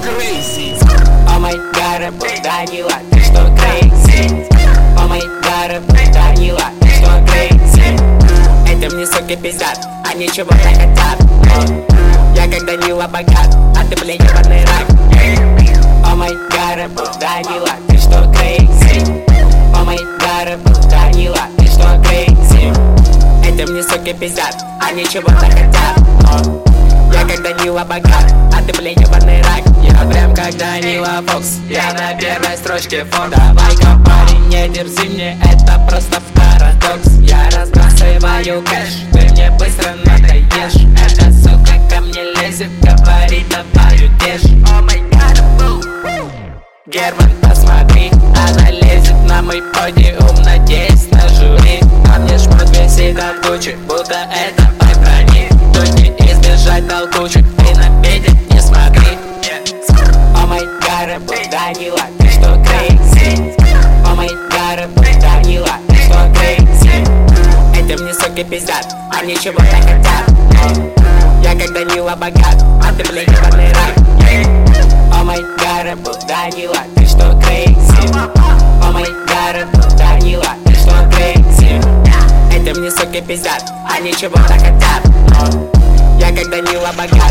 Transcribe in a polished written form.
crazy. О май гад, Данила, ты что crazy? О май гад, Данила, ты что crazy? Этим не суки пиздят, они чего-то хотят. Я как Данила богат, а ты, блин, ебаный рак. О май гад, Данила, ты что crazy? О май гад, Данила, ты что crazy? Этим не суки пиздят, они чего-то хотят. Я как Данила богат, а ты, блин, ебаный рак. Я прям как Данила Фокс, я на первой строчке фон. Давай-ка, парень, не дерзи мне, это просто парадокс. Я разбрасываю кэш, ты мне быстро надоешь. Эта сука ко мне лезет, говорит, давай удешь. О май гад, Герман, посмотри, она лезет на мой подиум, надеясь на жюри. А мне шмот висит от кучи, будто это по броне. Тут не избежать толкучек, ты на беде не смотри. О май гад, Данила, ты что crazy? О май гад, Данила, ты что crazy? Этим не суки пиздят, они чего-то хотят. Я как Данила богат, а ты, блин, ебаный рак. О май гад, Данила, ты что crazy? О май гад, Данила, ты что crazy? Этим не суки пиздят, они чего-то хотят. Я как Данила богат,